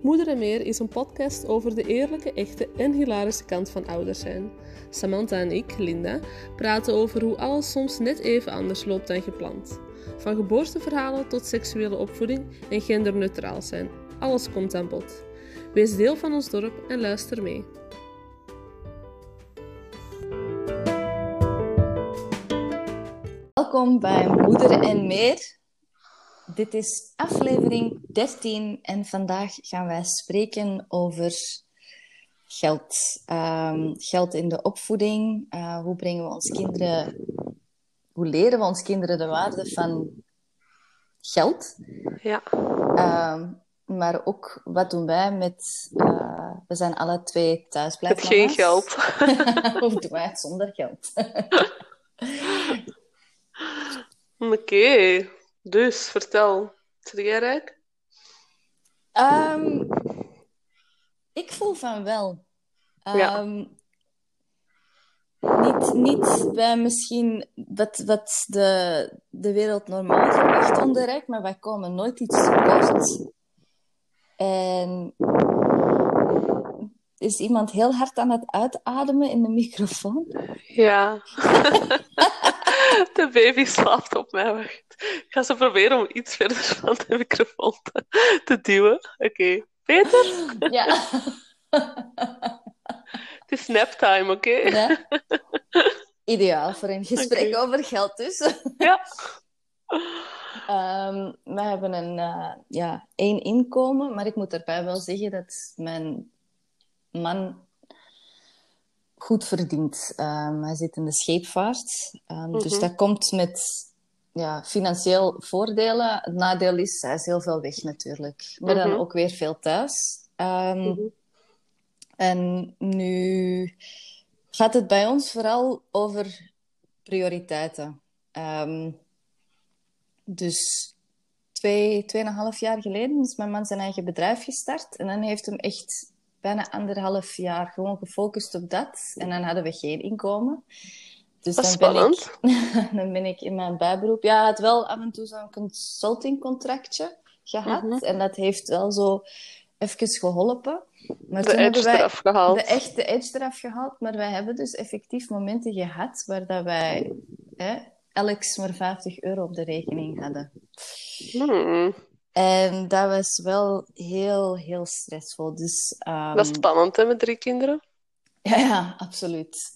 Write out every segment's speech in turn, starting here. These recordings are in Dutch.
Moeder en Meer is een podcast over de eerlijke, echte en hilarische kant van ouders zijn. Samantha en ik, Linda, praten over hoe alles soms net even anders loopt dan gepland. Van geboorteverhalen tot seksuele opvoeding en genderneutraal zijn. Alles komt aan bod. Wees deel van ons dorp en luister mee. Welkom bij Moeder en Meer. Dit is aflevering 13 en vandaag gaan wij spreken over geld. Geld in de opvoeding. Hoe leren we ons kinderen de waarde van geld? Ja. Maar ook, wat doen wij met... we zijn alle twee thuisblijfmama's. Met geen geld. Hoe doen wij het zonder geld? Oké, dus vertel. Zit jij rijk? Ik voel van wel. Ja. Niet bij misschien wat de wereld normaal verwacht onder rijk, maar wij komen nooit iets tekort. En is iemand heel hard aan het uitademen in de microfoon? Ja. De baby slaapt op mij. Wacht. Ik ga ze proberen om iets verder van de microfoon te duwen. Oké. Beter? Ja. Het is naptime, oké? Ja. Ideaal voor een gesprek over geld dus. Ja. We hebben één inkomen, maar ik moet erbij wel zeggen dat mijn man goed verdient. Hij zit in de scheepvaart, dus dat komt met financieel voordelen. Het nadeel is, hij is heel veel weg natuurlijk, maar dan ook weer veel thuis. En nu gaat het bij ons vooral over prioriteiten. Dus 2,5 jaar geleden is mijn man zijn eigen bedrijf gestart. En dan heeft hem echt bijna 1,5 jaar gewoon gefocust op dat. En dan hadden we geen inkomen. Dus dat is dan ben ik in mijn bijberoep... Ja, had wel af en toe zo'n consultingcontractje gehad. En dat heeft wel zo even geholpen. Maar de edge eraf gehaald. De edge eraf gehaald. Maar wij hebben dus effectief momenten gehad waar dat wij... elk maar €50 op de rekening hadden. En dat was wel heel, heel stressvol. Dus, dat is spannend, hè, met 3 kinderen? Ja, absoluut.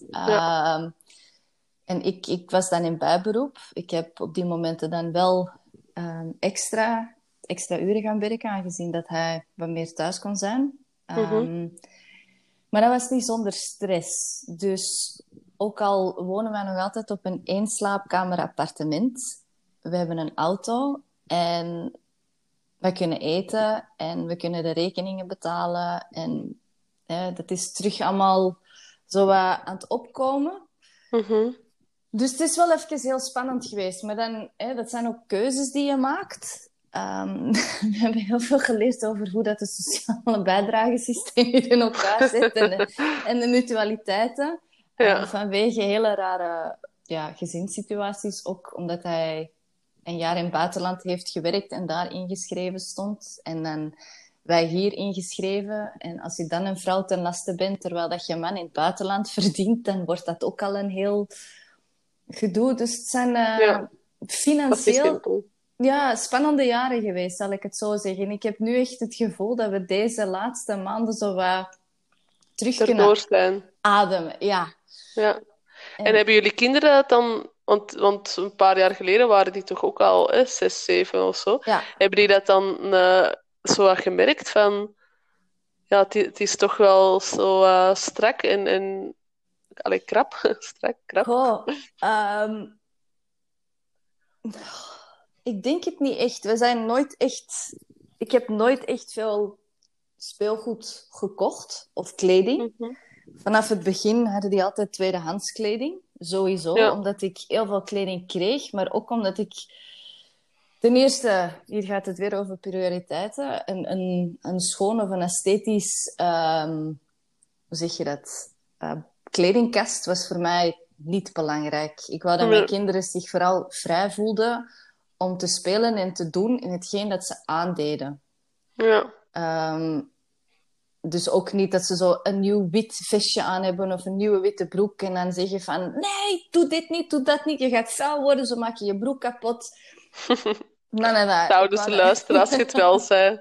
En ik was dan in bijberoep. Ik heb op die momenten dan wel extra uren gaan werken, aangezien dat hij wat meer thuis kon zijn. Maar dat was niet zonder stress. Dus ook al wonen wij nog altijd op een 1-slaapkamer appartement, we hebben een auto en we kunnen eten en we kunnen de rekeningen betalen. En dat is terug allemaal zo wat aan het opkomen. Dus het is wel even heel spannend geweest. Maar dan, dat zijn ook keuzes die je maakt. We hebben heel veel geleerd over hoe dat de sociale bijdragesysteem hier in elkaar zit. En de mutualiteiten. Vanwege hele rare gezinssituaties. Ook omdat hij een jaar in het buitenland heeft gewerkt en daar ingeschreven stond. En dan wij hier ingeschreven. En als je dan een vrouw ten laste bent, terwijl dat je man in het buitenland verdient, dan wordt dat ook al een heel gedoe. Dus het zijn financieel spannende jaren geweest, zal ik het zo zeggen. Ik heb nu echt het gevoel dat we deze laatste maanden zo wat terug kunnen ademen. Ja. En hebben jullie kinderen dat dan... Want een paar jaar geleden waren die toch ook al 6, 7 of zo. Ja. Hebben die dat dan zo wat gemerkt van... Ja, het is toch wel zo strak en krap. Strak, krap. Ik denk het niet echt. We zijn nooit echt... Ik heb nooit echt veel speelgoed gekocht of kleding. Vanaf het begin hadden die altijd tweedehands kleding. Sowieso, omdat ik heel veel kleding kreeg, maar ook omdat ik... Ten eerste, hier gaat het weer over prioriteiten. Een schoon of een esthetisch... hoe zeg je dat? Kledingkast was voor mij niet belangrijk. Ik wou dat mijn kinderen zich vooral vrij voelden om te spelen en te doen in hetgeen dat ze aandeden. Dus ook niet dat ze zo een nieuw wit vestje aan hebben of een nieuwe witte broek en dan zeggen van nee, doe dit niet, doe dat niet. Je gaat vuil worden, zo maak je je broek kapot. Nee. Nou, dus luisteren als je het wel zei.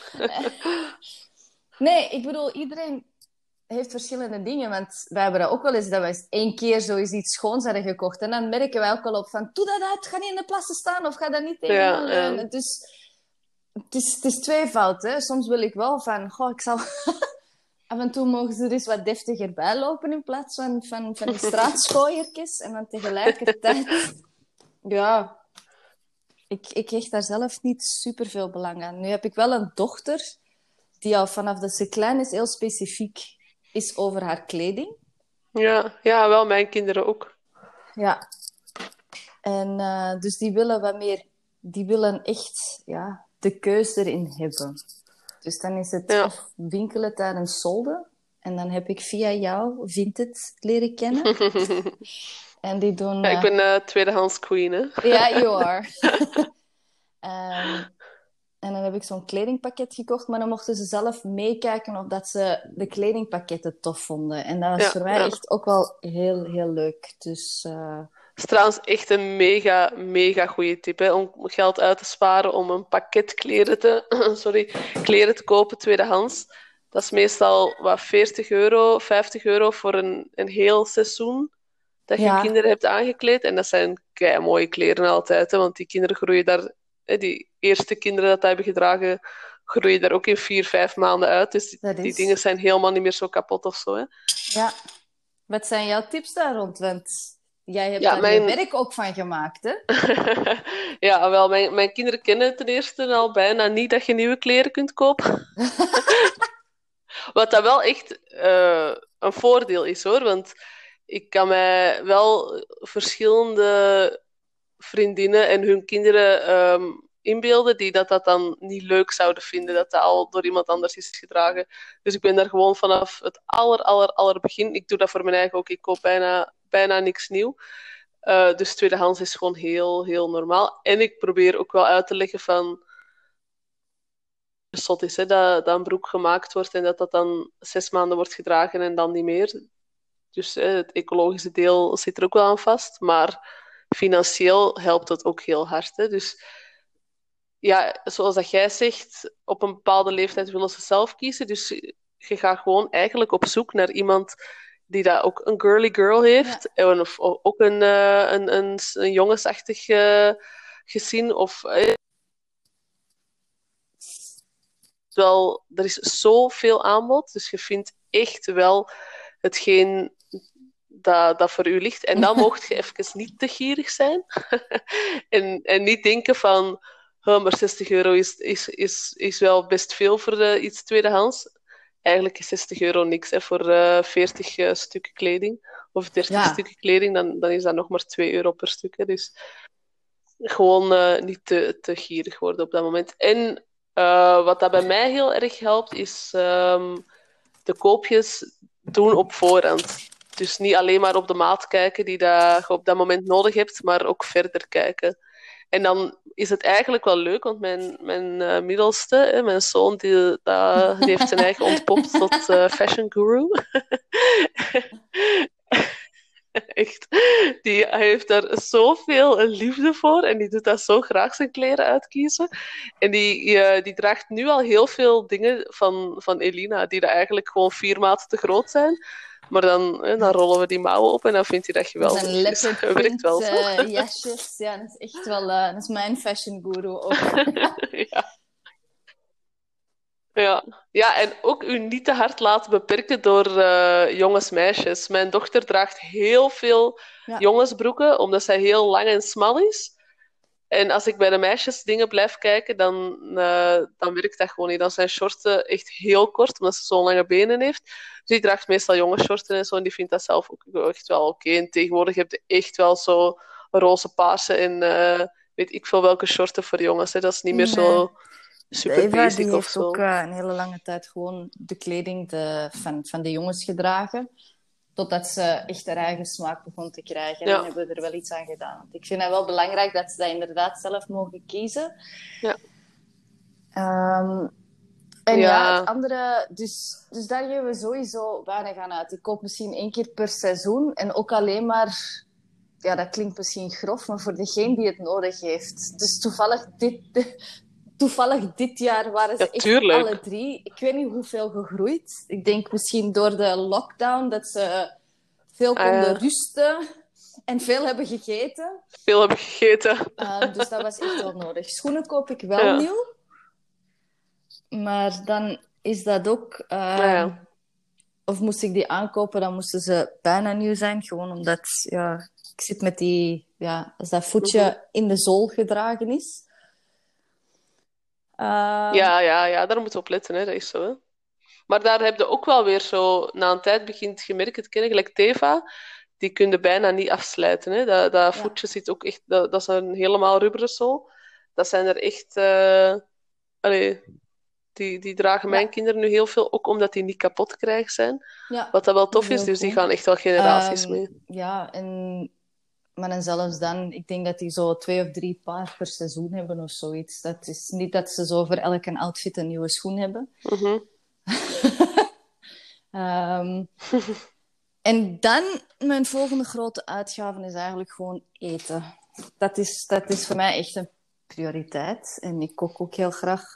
Nee, ik bedoel, iedereen heeft verschillende dingen. Want wij hebben dat ook wel eens, dat we eens 1 keer zo eens iets schoons hadden gekocht. En dan merken wij ook al op van, doe dat uit, ga niet in de plassen staan of ga dat niet tegen leunen. Dus het is tweevoud, hè. Soms wil ik wel van, ik zal... Af en toe mogen ze er eens wat deftiger bij lopen in plaats van die straatschooiertjes. En dan tegelijkertijd... Ja, ik hecht daar zelf niet superveel belang aan. Nu heb ik wel een dochter die al vanaf dat ze klein is heel specifiek is over haar kleding. Ja, wel mijn kinderen ook. Ja. En dus die willen wat meer... Die willen echt de keus erin hebben. Dus dan is het of winkelen tijdens solden. En dan heb ik via jou Vinted leren kennen. En die doen... Ja, ik ben tweedehands queen, hè? Ja, you are. En dan heb ik zo'n kledingpakket gekocht. Maar dan mochten ze zelf meekijken of dat ze de kledingpakketten tof vonden. En dat was voor mij echt ook wel heel, heel leuk. Dus... Dat is trouwens echt een mega, mega goede tip, hè, om geld uit te sparen om een pakket kleren te kopen, tweedehands. Dat is meestal wat 40 euro, 50 euro voor een heel seizoen dat je kinderen hebt aangekleed. En dat zijn keimooie kleren altijd, hè, want die kinderen groeien daar, die eerste kinderen dat hebben gedragen, groeien daar ook in 4-5 maanden uit. Dus die dingen zijn helemaal niet meer zo kapot of zo. Hè. Ja. Wat zijn jouw tips daar rond? Want... Jij hebt daar je werk ook van gemaakt, hè? Ja, wel, mijn kinderen kennen ten eerste al bijna niet dat je nieuwe kleren kunt kopen. Wat dat wel echt een voordeel is, hoor. Want ik kan mij wel verschillende vriendinnen en hun kinderen inbeelden die dat dan niet leuk zouden vinden, dat al door iemand anders is gedragen. Dus ik ben daar gewoon vanaf het aller begin. Ik doe dat voor mijn eigen ook. Ik koop bijna niks nieuw. Dus tweedehands is gewoon heel, heel normaal. En ik probeer ook wel uit te leggen van zot is, hè, dat een broek gemaakt wordt en dat dan 6 maanden wordt gedragen en dan niet meer. Dus het ecologische deel zit er ook wel aan vast. Maar financieel helpt het ook heel hard. Hè. Dus ja, zoals dat jij zegt, op een bepaalde leeftijd willen ze zelf kiezen. Dus je gaat gewoon eigenlijk op zoek naar iemand die dat ook een girly girl heeft. Ja. Of ook een jongensachtig gezin. Wel, er is zoveel aanbod. Dus je vindt echt wel hetgeen dat voor u ligt. En dan mocht je even niet te gierig zijn. en niet denken van... maar 60 euro is wel best veel voor iets tweedehands. Eigenlijk is 60 euro niks, hè, voor 40 stukken kleding. Of 30 stukken kleding, dan is dat nog maar 2 euro per stuk. Hè. Dus gewoon niet te gierig worden op dat moment. En wat dat bij mij heel erg helpt, is de koopjes doen op voorhand. Dus niet alleen maar op de maat kijken die dat je op dat moment nodig hebt, maar ook verder kijken. En dan is het eigenlijk wel leuk, want mijn middelste, mijn zoon, die heeft zijn eigen ontpopt tot fashion guru. Echt. Die heeft daar zoveel liefde voor en die doet dat zo graag zijn kleren uitkiezen. En die draagt nu al heel veel dingen van Elina, die dat eigenlijk gewoon 4 maten te groot zijn. Maar dan rollen we die mouwen op en dan vindt hij dat geweldig. Dat is een leopard print jasjes. Ja, dat is echt wel... dat is mijn fashion guru ook. Ja, en ook u niet te hard laten beperken door jongens, meisjes. Mijn dochter draagt heel veel jongensbroeken, omdat zij heel lang en smal is. En als ik bij de meisjes dingen blijf kijken, dan werkt dat gewoon niet. Dan zijn shorten echt heel kort, omdat ze zo'n lange benen heeft. Dus die draagt meestal jongenshorten en zo, en die vindt dat zelf ook echt wel oké. En tegenwoordig heb je echt wel zo roze, paarse en weet ik veel welke shorten voor jongens. Hè. Dat is niet meer zo super basic die of heeft zo. ook een hele lange tijd gewoon de kleding van de jongens gedragen. Totdat ze echt haar eigen smaak begon te krijgen. En hebben we er wel iets aan gedaan. Want ik vind het wel belangrijk dat ze dat inderdaad zelf mogen kiezen. Ja. En ja, het Ja, andere... Dus daar geven we sowieso weinig aan uit. Ik koop misschien 1 keer per seizoen. En ook alleen maar... Ja, dat klinkt misschien grof, maar voor degene die het nodig heeft. Dus toevallig dit jaar waren ja, ze echt alle tuurlijk. 3. Ik weet niet hoeveel gegroeid. Ik denk misschien door de lockdown dat ze veel Ah, konden ja. rusten en veel hebben gegeten. Veel heb ik gegeten. Dus dat was echt wel nodig. Schoenen koop ik wel Ja, nieuw, maar dan is dat ook... ah, ja. of moest ik die aankopen, dan moesten ze bijna nieuw zijn. Gewoon omdat, ja, ik zit met die... Ja, als dat Mhm. voetje in de zool gedragen is. Ehm, Ja, ja, ja, daar moeten we op letten, hè. Dat is zo, hè. Maar daar heb je ook wel weer zo, na een tijd begint je merken te kennen, gelijk Teva, die kun je bijna niet afsluiten. Hè. Dat ja, voetje zit ook echt, dat is een helemaal rubberen zool. Dat zijn er echt, allee, die dragen mijn ja, kinderen nu heel veel, ook omdat die niet kapot krijgen zijn. ja, Wat dat wel dat is tof is, heel dus die goed. gaan echt wel generaties mee. Ja, maar en zelfs dan, ik denk dat die zo 2 of 3 paar per seizoen hebben of zoiets. Dat is niet dat ze zo voor elke outfit een nieuwe schoen hebben. Mhm. Ehm, en dan, mijn volgende grote uitgave is eigenlijk gewoon eten. Dat is voor mij echt een prioriteit. En ik kook ook heel graag.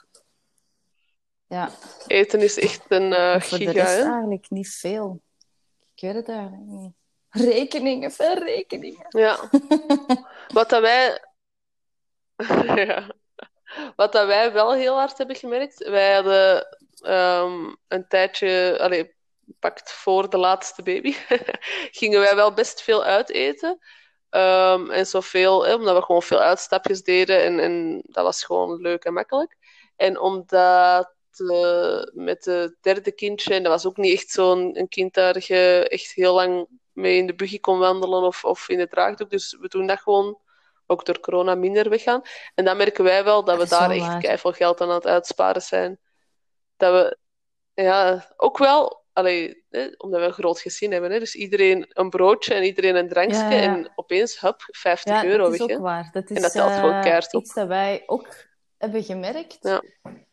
Ja, Eten is echt een en voor de giga, rest hè? eigenlijk niet veel. Ik weet het eigenlijk niet. Rekeningen, veel rekeningen. Ja. Wat dat wij... ja. Wat dat wij wel heel hard hebben gemerkt, wij hadden een tijdje, allee, pakt voor de laatste baby, gingen wij wel best veel uiteten. En zoveel, omdat we gewoon veel uitstapjes deden en dat was gewoon leuk en makkelijk. En omdat met de derde kindje, en dat was ook niet echt zo'n een kind daar je echt heel lang mee in de buggy kon wandelen of in de draagdoek. Dus we doen dat gewoon ook door corona minder weggaan. En dan merken wij wel dat Dat we is daar wel echt waar. keiveel geld aan het uitsparen zijn. Dat we, ja, ook wel, allee, omdat we een groot gezin hebben. Hè, dus iedereen een broodje en iedereen een Ja, drankje. ja, En ja. opeens, hup, 50 Ja, dat euro is weg. Hè. ook waar. Dat En is dat telt gewoon keihard iets op. dat wij ook hebben gemerkt. Ja.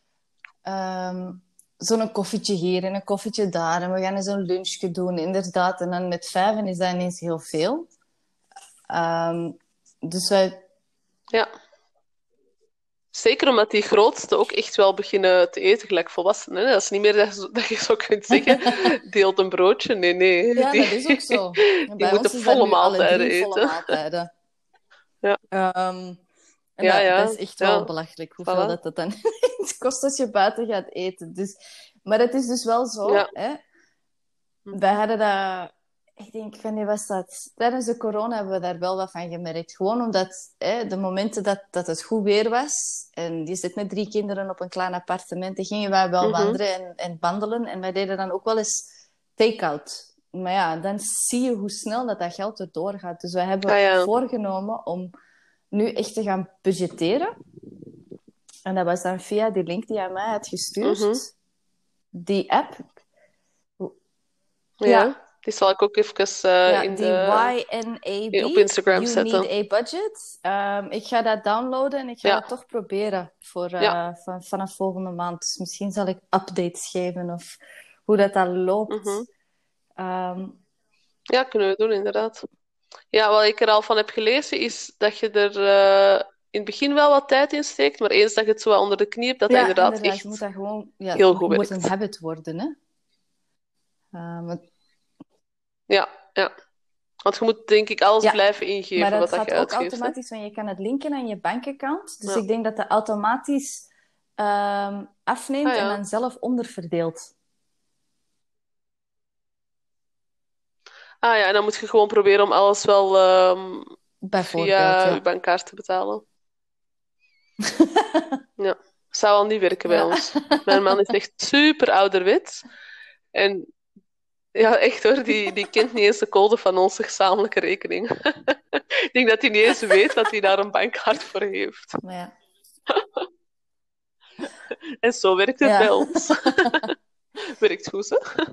Ehm, zo'n koffietje hier en een koffietje daar. En we gaan eens een lunchje doen, inderdaad. En dan met 5 is dat ineens heel veel. Ehm, dus wij... Ja. Zeker omdat die grootste ook echt wel beginnen te eten gelijk volwassenen. Hè. Dat is niet meer dat je zo kunt zeggen, deelt een broodje. Nee, nee. Ja, dat is ook zo. En Die bij moeten ons is dat volle nu alle maaltijden 3 volle eten. maaltijden. Ja, Ehm, en ja, dat ja. is echt wel Ja, belachelijk hoeveel voilà. dat dan kost als je buiten gaat eten. Dus, maar het is dus wel zo, Ja. hè. Wij Mhm. hadden dat, ik denk, wanneer was dat? Tijdens de corona hebben we daar wel wat van gemerkt. Gewoon omdat hè, de momenten dat het goed weer was, en je zit met 3 kinderen op een klein appartement, dan gingen wij wel Mhm. wandelen en wandelen. En wij deden dan ook wel eens take-out. Maar ja, dan zie je hoe snel dat geld erdoor gaat. Dus wij Ah hebben ja. voorgenomen om nu echt te gaan budgetteren. En dat was dan via die link die jij mij had Mhm. gestuurd. Die app. Ja, Ja. Die zal ik ook even ja, die YNAB, op Instagram You Need zetten. a Budget. Ik ga dat downloaden en ik ga dat Ja. toch proberen voor, Ja. vanaf volgende maand. Dus misschien zal ik updates geven of hoe dat dan Mhm. loopt. Ehm, Ja, kunnen we doen, inderdaad. Ja, wat ik er al van heb gelezen is dat je er in het begin wel wat tijd in steekt, maar eens dat je het zo wat onder de knie hebt, dat dat ja, inderdaad inderdaad. Je moet echt dat gewoon... Ja, heel het goed moet een werkt. habit worden, hè. Want Ja, ja. Want je moet denk ik alles ja, blijven maar ingeven dat wat dat je gaat ook uitgeeft. Hè? automatisch, want je kan het linken aan je bankaccount. Dus Ja. ik denk dat dat automatisch Ah afneemt en dan ja. zelf onderverdeelt. Ah ja, en dan moet je gewoon proberen om alles wel Bijvoorbeeld, via je ja. bankkaart te betalen. Ja, zou al niet werken bij Ja. ons. Mijn man is echt super ouderwets. En ja, echt hoor, die kent niet eens de code van onze gezamenlijke rekening. Ik denk dat hij niet eens weet dat hij daar een bankkaart voor heeft. Maar ja. En zo werkt het bij Ja. ons. Werkt goed, hè?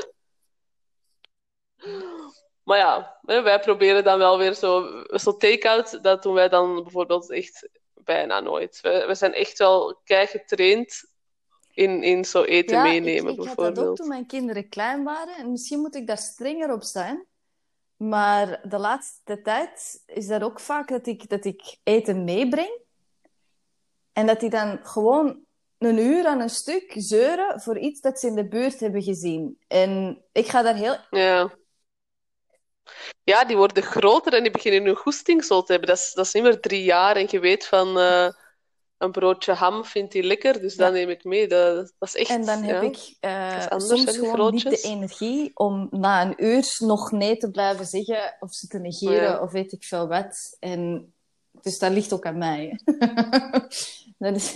Maar ja, wij proberen dan wel weer zo take-out. Dat doen wij dan bijvoorbeeld echt bijna nooit. We zijn echt wel kei getraind in zo eten Ja, meenemen, ik had dat ook bijvoorbeeld. toen mijn kinderen klein waren. En misschien moet ik daar strenger op zijn. Maar de laatste tijd is dat ook vaak dat ik eten meebreng. En dat die dan gewoon een uur aan een stuk zeuren voor iets dat ze in de buurt hebben gezien. En ik ga daar heel... Ja. Ja, die worden groter en die beginnen hun goesting zo te hebben. Dat is niet meer 3 jaar en je weet van een broodje ham vindt hij lekker, dus dat Ja. neem ik mee. Dat is En echt, dan heb ja, ik dat is anders, hè, soms die gewoon niet de grootjes. energie om na een uur nog nee te blijven zeggen of ze te negeren Ja. of weet ik veel wat. En dus dat ligt ook aan mij. Dat is...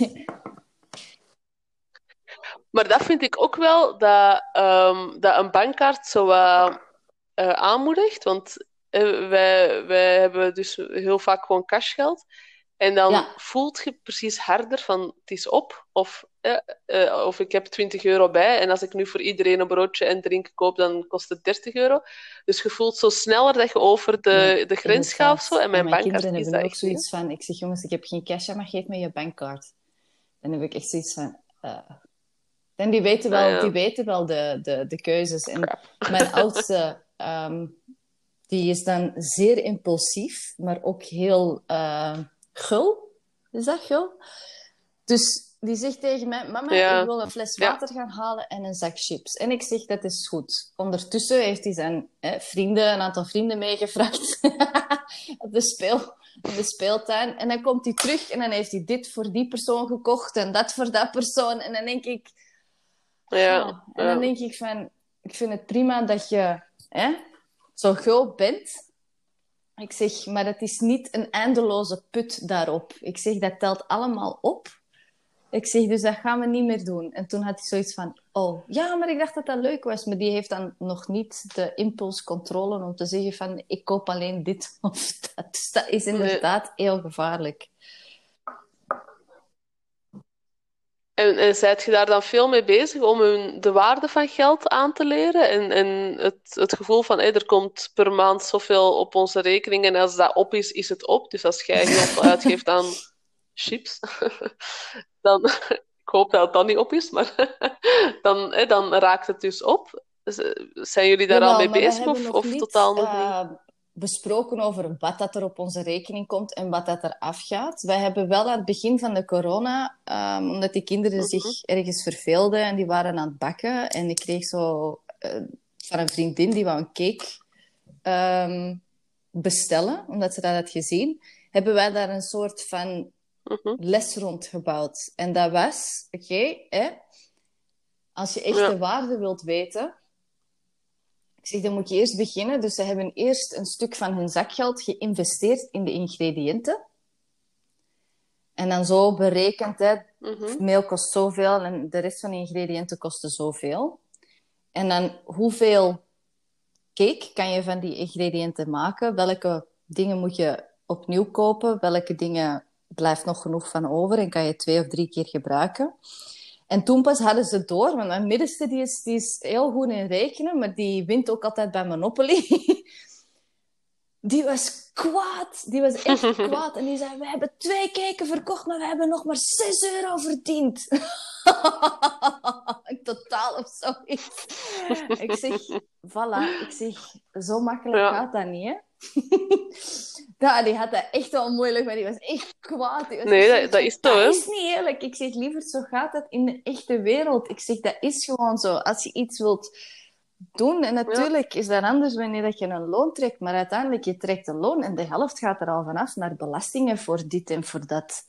Maar dat vind ik ook wel dat een bankkaart zo wat aanmoedigt. Want wij hebben dus heel vaak gewoon cashgeld. En dan Ja, voelt je precies harder van het is op. Of ik heb 20 euro bij. En als ik nu voor iedereen een broodje en drinken koop, dan kost het 30 euro. Dus je voelt zo sneller dat je over nee, de grens gaat of zo. inderdaad. En En mijn mijn bankkaart kinderen is hebben dat nu ook echt niet. zoiets van... Ik zeg, jongens, ik heb geen cash, maar geef me je bankkaart. Dan heb ik echt zoiets van... En Ah, die ja, weten wel de keuzes. En crap. mijn oudste, die is dan zeer impulsief, maar ook heel gul. Is dat gul? Dus die zegt tegen mij, mama, ik Ja, wil een fles ja, water gaan halen en een zak chips. En ik zeg, dat is goed. Ondertussen heeft hij zijn een aantal vrienden meegevraagd op de speeltuin. En dan komt hij terug en dan heeft hij dit voor die persoon gekocht en dat voor dat persoon. En dan denk ik... ja, Oh, en dan ja. denk ik van, ik vind het prima dat je zo gul bent. Ik zeg, maar het is niet een eindeloze put daarop. Ik zeg, dat telt allemaal op. Ik zeg, dus dat gaan we niet meer doen. En toen had hij zoiets van, oh, ja, maar ik dacht dat dat leuk was. Maar die heeft dan nog niet de impulscontrole om te zeggen van, ik koop alleen dit of dat. Dus dat is Nee. inderdaad heel gevaarlijk. En zijt je daar dan veel mee bezig om hun de waarde van geld aan te leren? En het gevoel van, er komt per maand zoveel op onze rekening en als dat op is, is het op. Dus als jij heel veel uitgeeft aan chips, dan... Ik hoop dat het dan niet op is, maar dan raakt het dus op. Zijn jullie daar al Jawel, mee maar we bezig hebben nog of niet totaal nog niet? besproken over wat dat er op onze rekening komt en wat dat er afgaat. Wij hebben wel aan het begin van de corona, omdat die kinderen Mhm, zich ergens verveelden en die waren aan het bakken. En ik kreeg zo van een vriendin, die wou een cake bestellen, omdat ze dat had gezien. Hebben wij daar een soort van mhm. les rond gebouwd. En dat was, oké, als je echt de Ja, waarde wilt weten... Ik zeg, dan moet je eerst beginnen. Dus ze hebben eerst een stuk van hun zakgeld geïnvesteerd in de ingrediënten. En dan zo berekend, mhm. meel kost zoveel en de rest van de ingrediënten kosten zoveel. En dan hoeveel cake kan je van die ingrediënten maken? Welke dingen moet je opnieuw kopen? Welke dingen blijft nog genoeg van over en kan je 2 of 3 keer gebruiken? En toen pas hadden ze door, want mijn middenste die is heel goed in rekenen, maar die wint ook altijd bij Monopoly. Die was kwaad. Die was echt kwaad. En die zei, we hebben 2 cakes verkocht, maar we hebben nog maar 6 euro verdiend. Totaal of zoiets. Ik zeg, voilà. Ik zeg, zo makkelijk Ja. gaat dat niet, hè? Ja, die had dat echt wel moeilijk, maar die was echt kwaad. Die was Nee, echt dat zo is van, zo, dat hè. is niet eerlijk. Ik zeg, liever zo gaat het in de echte wereld. Ik zeg, dat is gewoon zo. Als je iets wilt doen, en Ja. natuurlijk is dat anders wanneer dat je een loon trekt, maar uiteindelijk, je trekt een loon en de helft gaat er al vanaf naar belastingen voor dit en voor dat.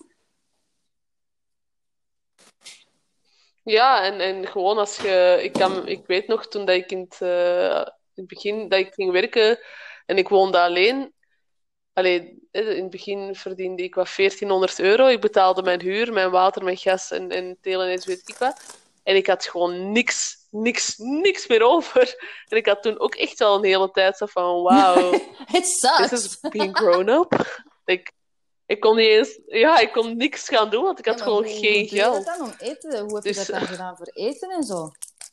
Ja, en gewoon als je... Ik weet nog, toen dat ik in het begin dat ik ging werken en ik woonde alleen... Allee, in het begin verdiende ik wat 1400 euro. Ik betaalde mijn huur, mijn water, mijn gas en telenet, weet ik wat. En ik had gewoon niks meer over. En ik had toen ook echt wel een hele tijd zo van, wauw, It this sucks. is being grown up. Ik kon niet eens... Ja, ik kon niks gaan doen, want ik Ja, had maar gewoon hoe geen doe je dat geld. dan om eten? Hoe heb je dat Dus... dan gedaan voor eten en zo?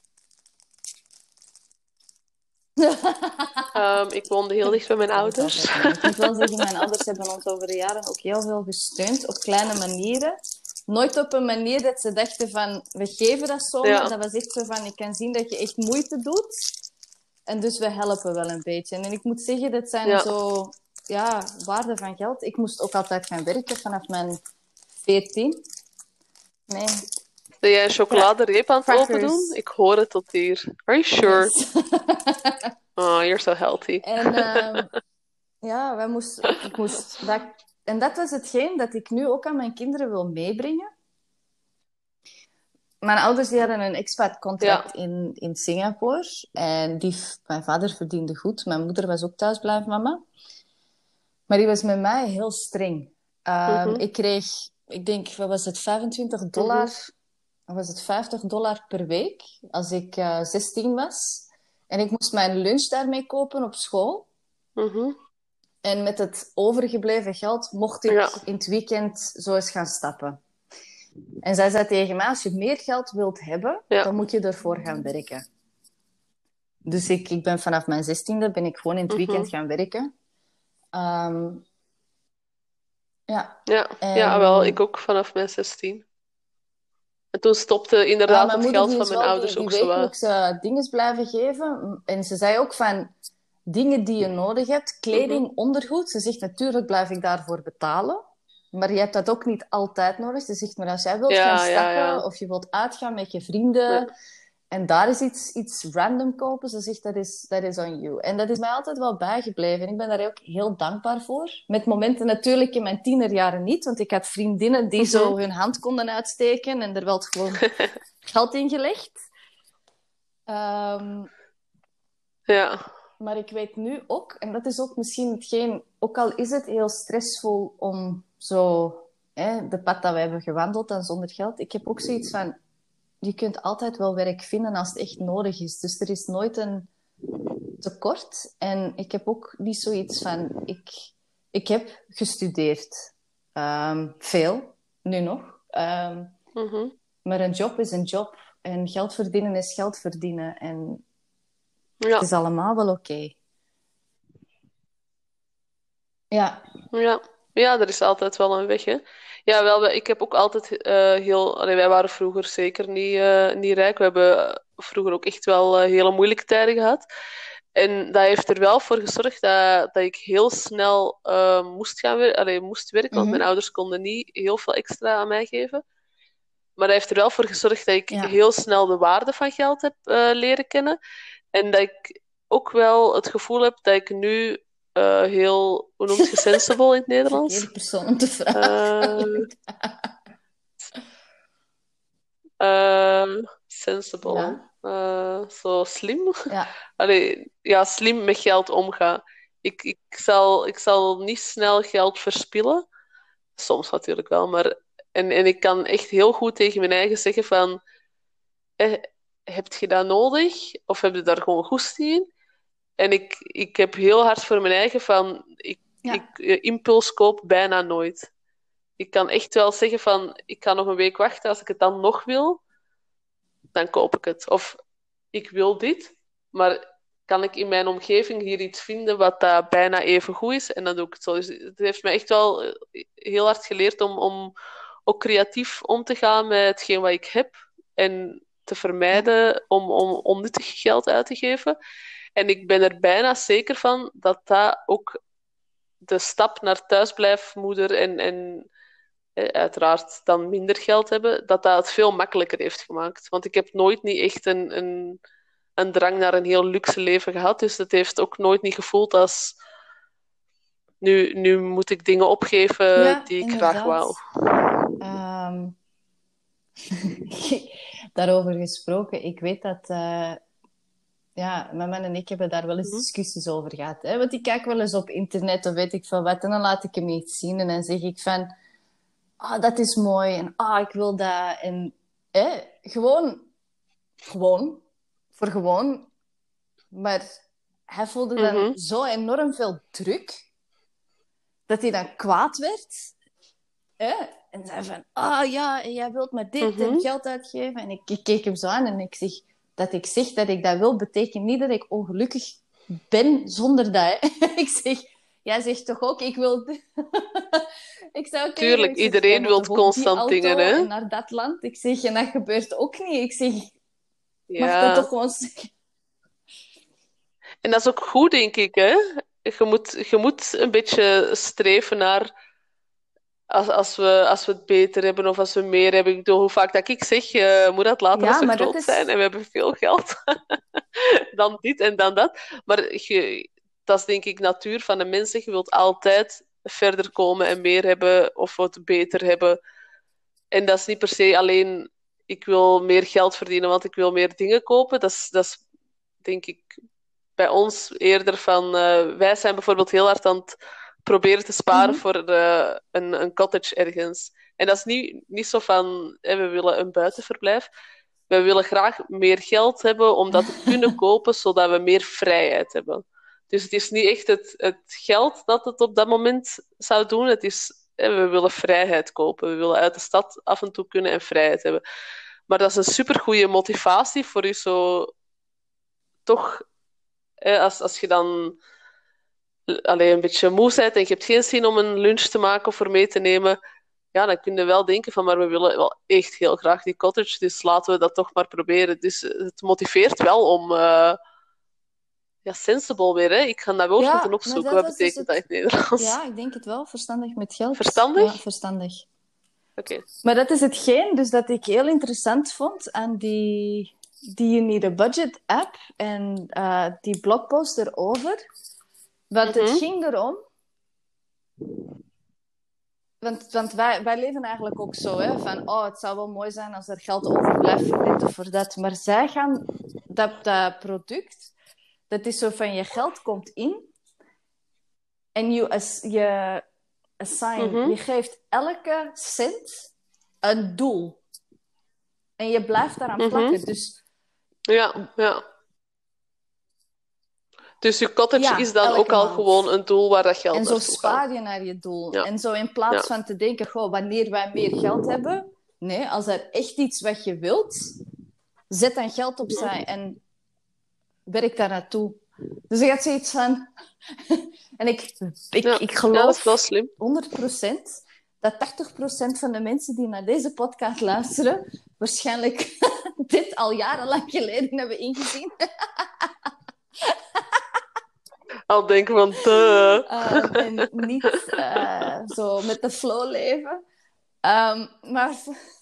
Ik woonde heel dicht bij mijn Dat is ouders. altijd mooi. Ik moet wel zeggen, mijn ouders hebben ons over de jaren ook heel veel gesteund op kleine manieren. nooit op een manier dat ze dachten van, we geven dat zomaar. Ja. Dat was echt zo van, ik kan zien dat je echt moeite doet. En dus we helpen wel een beetje. En ik moet zeggen, dat zijn zo... Ja, waarde van geld. Ik moest ook altijd gaan werken vanaf mijn 14. Nee. Ben jij een chocoladereep aan het Crackers. open doen? Ik hoor het tot hier. Are you sure? Yes. Oh, you're so healthy. En ja, ik moest dat... En dat was hetgeen dat ik nu ook aan mijn kinderen wil meebrengen. Mijn ouders die hadden een expat-contract in Singapore. En mijn vader verdiende goed. Mijn moeder was ook thuisblijfmama. Maar die was met mij heel streng. Ik kreeg, ik denk, wat was het, $25? Of was het $50 per week? Als ik 16 was. En ik moest mijn lunch daarmee kopen op school. En met het overgebleven geld mocht ik in het weekend zo eens gaan stappen. En zij zei tegen mij, als je meer geld wilt hebben, dan moet je ervoor gaan werken. Dus ik ben vanaf mijn 16e ben ik gewoon in het weekend gaan werken. Wel, ik ook vanaf mijn 16. En toen stopte inderdaad het geld van mijn ouders ook zo. Die wekelijkse dingen blijven geven. En ze zei ook van, dingen die je nodig hebt, kleding, ondergoed. Ze zegt, natuurlijk blijf ik daarvoor betalen. Maar je hebt dat ook niet altijd nodig. Ze zegt, maar als jij wilt gaan stappen of je wilt uitgaan met je vrienden en daar is iets random kopen, ze zegt, dat is on you. En dat is mij altijd wel bijgebleven. En ik ben daar ook heel dankbaar voor. Met momenten natuurlijk in mijn tienerjaren niet, want ik had vriendinnen die zo hun hand konden uitsteken en er werd gewoon geld in gelegd. Maar ik weet nu ook, en dat is ook misschien hetgeen, ook al is het heel stressvol om zo de pad dat we hebben gewandeld dan zonder geld, ik heb ook zoiets van, je kunt altijd wel werk vinden als het echt nodig is. Dus er is nooit een tekort. En ik heb ook niet zoiets van, ik heb gestudeerd. Veel, nu nog. Maar een job is een job. En geld verdienen is geld verdienen. En het is allemaal wel oké. Ja, er is altijd wel een weg, hè. Ja, wel, ik heb ook altijd wij waren vroeger zeker niet rijk. We hebben vroeger ook echt wel hele moeilijke tijden gehad. En dat heeft er wel voor gezorgd dat ik heel snel moest werken. Want mijn ouders konden niet heel veel extra aan mij geven. Maar dat heeft er wel voor gezorgd dat ik heel snel de waarde van geld heb leren kennen. En dat ik ook wel het gevoel heb dat ik nu heel, hoe noemt je sensible in het Nederlands? Verkeerde persoon om te vragen. Sensible. Zo slim. Slim met geld omgaan. Ik zal niet snel geld verspillen. Soms natuurlijk wel, maar... En ik kan echt heel goed tegen mijn eigen zeggen van... heb je dat nodig? Of heb je daar gewoon goesting in? En ik heb heel hard voor mijn eigen van... Ik impuls koop bijna nooit. Ik kan echt wel zeggen van... Ik ga nog een week wachten. Als ik het dan nog wil, dan koop ik het. Of ik wil dit, maar kan ik in mijn omgeving hier iets vinden wat dat bijna even goed is? En dan doe ik het zo. Dus het heeft mij echt wel heel hard geleerd om ook creatief om te gaan met hetgeen wat ik heb. En te vermijden om onnuttig geld uit te geven. En ik ben er bijna zeker van dat dat ook de stap naar thuisblijfmoeder en uiteraard dan minder geld hebben, dat het veel makkelijker heeft gemaakt. Want ik heb nooit niet echt een drang naar een heel luxe leven gehad. Dus het heeft ook nooit niet gevoeld als... Nu moet ik dingen opgeven die ik graag wou. Daarover gesproken, ik weet dat... mijn man en ik hebben daar wel eens discussies over gehad. Hè? Want ik kijk wel eens op internet of weet ik veel wat. En dan laat ik hem iets zien en dan zeg ik van... dat is mooi. En ik wil dat. En gewoon. Voor gewoon. Maar hij voelde dan zo enorm veel druk. Dat hij dan kwaad werd. En zei van... en jij wilt maar dit en geld uitgeven. En ik keek hem zo aan en ik zeg... Dat ik zeg dat ik dat wil, betekent niet dat ik ongelukkig ben zonder dat. Ik zeg, jij zegt toch ook, ik wil... Ik zou tegen hem, Tuurlijk, ik zeg, jij iedereen moet wil toch ook die constant dingen, auto hè? en naar dat land? Ik zeg, en dat gebeurt ook niet. Ik zeg, mag dat toch Ja. gewoon zeggen? En dat is ook goed, denk ik, hè? Je moet een beetje streven naar als we het beter hebben of als we meer hebben. Ik bedoel, hoe vaak dat ik zeg, moet dat later als Ja, we maar dat groot zijn is... en we hebben veel geld, dan dit en dan dat. Maar dat is denk ik natuur van de mensen. Je wilt altijd verder komen en meer hebben of wat beter hebben. En dat is niet per se alleen, ik wil meer geld verdienen, want ik wil meer dingen kopen. Dat is denk ik bij ons eerder van, wij zijn bijvoorbeeld heel hard aan het proberen te sparen Mhm. voor een cottage ergens. En dat is niet zo van, we willen een buitenverblijf. We willen graag meer geld hebben om dat te kunnen kopen, zodat we meer vrijheid hebben. Dus het is niet echt het geld dat het op dat moment zou doen. Het is, we willen vrijheid kopen. We willen uit de stad af en toe kunnen en vrijheid hebben. Maar dat is een supergoeie motivatie voor je zo toch, als je dan alleen een beetje moe bent en je hebt geen zin om een lunch te maken of voor mee te nemen, ja, dan kun je wel denken van, maar we willen wel echt heel graag die cottage, dus laten we dat toch maar proberen. Dus het motiveert wel om, ja, sensible weer, hè. Ik ga dat woord moeten Ja, maar opzoeken. dat Wat was dus betekent dat in het... het Nederlands? Ja, ik denk het wel. Verstandig met geld. Ja, Verstandig? verstandig. Oké. Maar dat is hetgeen dus dat ik heel interessant vond aan die You Need a Budget app en die blogpost erover. Want het Mhm. ging erom... Want wij leven eigenlijk ook zo, hè, van oh, het zou wel mooi zijn als er geld overblijft voor dit of voor dat. Maar zij gaan... Dat product, dat is zo van je geld komt in en je assign, Mhm. je geeft elke cent een doel. En je blijft daaraan Mhm. plakken. Dus Ja, ja. Dus je cottage is ja, dan ook elke al gewoon maand. een doel waar dat geld En zo naartoe gaat. spaar je naar je doel. Ja, En zo in plaats ja. van te denken, goh, wanneer wij meer geld hebben. Nee, als er echt iets wat je wilt, zet dan geld opzij en werk daar naartoe. Dus ik had zoiets van... En Ja, ik ja, dat is wel geloof slim. 100% dat 80% van de mensen die naar deze podcast luisteren waarschijnlijk dit al jarenlang geleden hebben ingezien. Al denken van, duh. En niet zo met de flow leven. Maar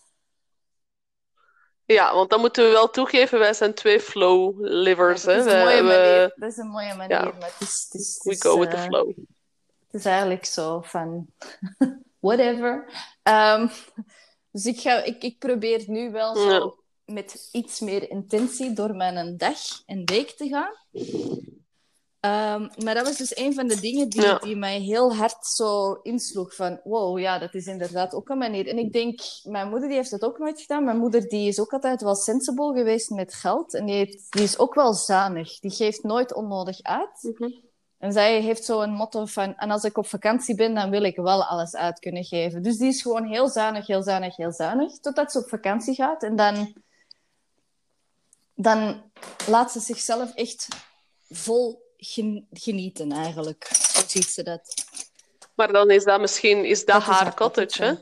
Ja, want dan moeten we wel toegeven, wij zijn twee flow ja, livers. dat Hè. is een mooie manier. Dat is een mooie manier. Ja, Maar we go with the flow. het is eigenlijk zo van... Whatever. Dus ik probeer nu wel Ja. zo met iets meer intentie door mijn dag en week te gaan. Maar dat was dus een van de dingen Ja. die mij heel hard zo insloeg. Van, wow, ja, dat is inderdaad ook een manier. En ik denk, mijn moeder die heeft dat ook nooit gedaan. Mijn moeder die is ook altijd wel sensible geweest met geld. En die is ook wel zuinig. Die geeft nooit onnodig uit. Mhm. En zij heeft zo een motto van... En als ik op vakantie ben, dan wil ik wel alles uit kunnen geven. Dus die is gewoon heel zuinig, heel zuinig, heel zuinig. Totdat ze op vakantie gaat. En dan laat ze zichzelf echt vol genieten, eigenlijk. Zo ziet ze dat. Maar dan is dat misschien Dat is haar cottage, hè? ja.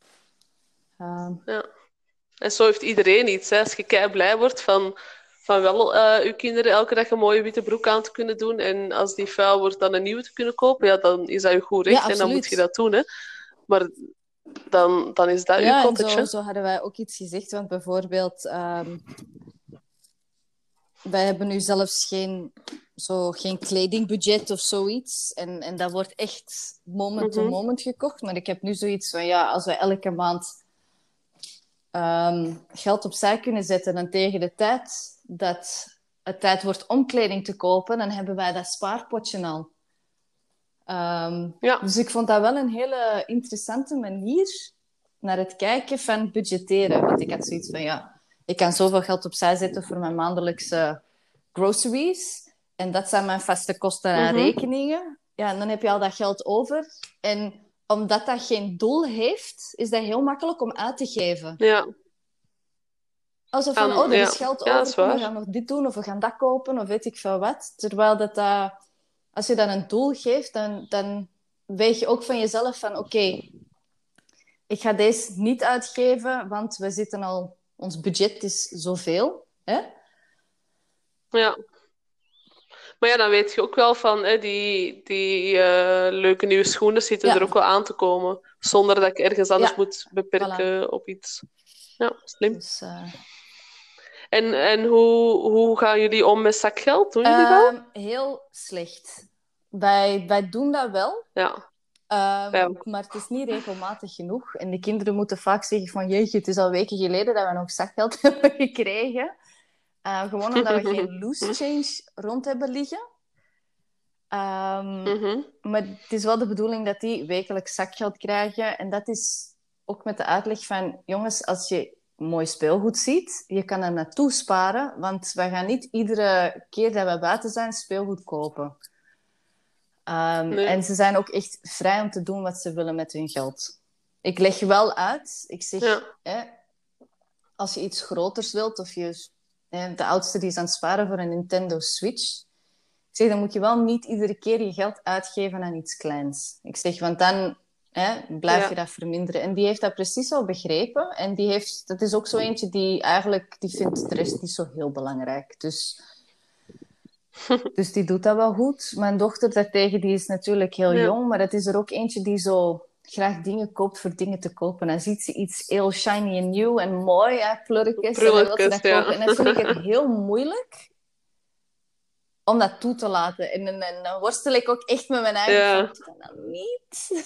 Ja. En zo heeft iedereen iets. Hè? Als je kei blij wordt van wel uw kinderen elke dag een mooie witte broek aan te kunnen doen en als die vuil wordt dan een nieuwe te kunnen kopen, ja, dan is dat je goed recht Ja, en dan moet je absoluut. dat doen. Hè? Maar dan is dat uw Ja, en cottage. Hè? zo hadden wij ook iets gezegd. Want bijvoorbeeld... wij hebben nu zelfs geen kledingbudget of zoiets. En dat wordt echt moment to moment gekocht. Maar ik heb nu zoiets van, ja, als we elke maand geld opzij kunnen zetten en tegen de tijd dat het tijd wordt om kleding te kopen, dan hebben wij dat spaarpotje al. Ja. Dus ik vond dat wel een hele interessante manier naar het kijken van budgetteren. Want ik had zoiets van, ja, ik kan zoveel geld opzij zetten voor mijn maandelijkse groceries. En dat zijn mijn vaste kosten en rekeningen. Ja, en dan heb je al dat geld over. En omdat dat geen doel heeft, is dat heel makkelijk om uit te geven. Ja. Alsof van, oh, er is geld ja, over, we gaan nog dit doen, of we gaan dat kopen, of weet ik veel wat. Terwijl als je dan een doel geeft, dan weeg je ook van jezelf van, oké, ik ga deze niet uitgeven, want we zitten al... Ons budget is zoveel. Hè? Ja. Maar ja, dan weet je ook wel van die leuke nieuwe schoenen zitten er ook Ja, wel aan te komen. Zonder dat ik ergens anders ja, moet voilà. beperken op iets. Ja, slim. Dus, En hoe gaan jullie om met zakgeld? Doen jullie dat? heel slecht. Wij doen dat wel, Ja, wij ook. maar het is niet regelmatig genoeg. En de kinderen moeten vaak zeggen van... Jeetje, het is al weken geleden dat we nog zakgeld hebben gekregen. Gewoon omdat we geen loose change rond hebben liggen. Mhm. Maar het is wel de bedoeling dat die wekelijks zakgeld krijgen. En dat is ook met de uitleg van... Jongens, als je mooi speelgoed ziet, je kan er naartoe sparen. Want wij gaan niet iedere keer dat we buiten zijn speelgoed kopen. Nee. En ze zijn ook echt vrij om te doen wat ze willen met hun geld. Ik leg wel uit. Ik zeg, Ja. als je iets groters wilt, of de oudste die is aan het sparen voor een Nintendo Switch. Ik zeg, dan moet je wel niet iedere keer je geld uitgeven aan iets kleins. Ik zeg, want dan blijf je dat verminderen. En die heeft dat precies zo begrepen. En dat is ook zo eentje die vindt de rest niet zo heel belangrijk. Dus die doet dat wel goed. Mijn dochter daartegen, die is natuurlijk heel Ja. jong, maar het is er ook eentje die zo graag dingen koopt voor dingen te kopen. Dan ziet ze iets heel shiny en nieuw en mooi, plurkjes, en dan wil ze dat kopen. En dan vind ik het heel moeilijk om dat toe te laten. En dan worstel ik ook echt met mijn eigen van, doe dat nou niet.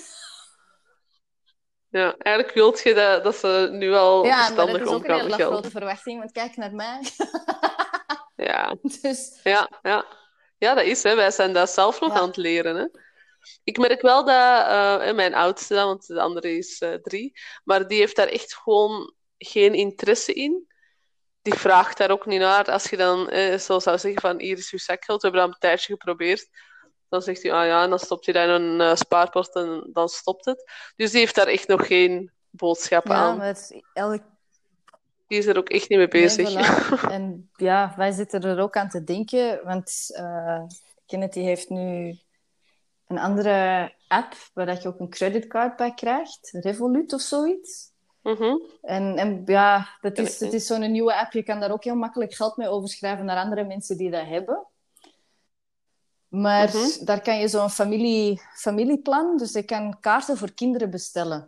Ja, eigenlijk wilt je dat ze nu al verstandig omgaan met geld. Ja, maar dat is ook een hele grote verwachting, want kijk naar mij. Ja. Dus... Ja, dat is, hè. Wij zijn dat zelf nog aan het leren, hè. Ik merk wel dat mijn oudste, want de andere is 3, maar die heeft daar echt gewoon geen interesse in. Die vraagt daar ook niet naar. Als je dan zo zou zeggen van hier is uw zakgeld, we hebben dat een tijdje geprobeerd. Dan zegt hij, ah ja, en dan stopt hij daar in een spaarpot en dan stopt het. Dus die heeft daar echt nog geen boodschap aan. Maar die is er ook echt niet mee bezig. Nee, voilà. En ja, wij zitten er ook aan te denken, want Kenneth die heeft nu een andere app waar dat je ook een creditcard bij krijgt, Revolut of zoiets. En ja, het is zo'n nieuwe app. Je kan daar ook heel makkelijk geld mee overschrijven naar andere mensen die dat hebben. Maar daar kan je zo'n familieplan, dus je kan kaarten voor kinderen bestellen.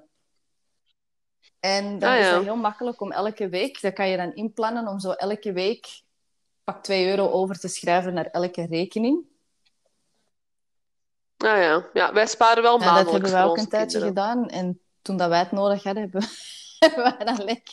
En dan is dat heel makkelijk om elke week, dat kan je dan inplannen om zo elke week pak €2 over te schrijven naar elke rekening. Ja, wij sparen wel maandelijks. Dat hebben wij ook een tijdje gedaan. En toen dat wij het nodig hadden, hebben wij dat lek.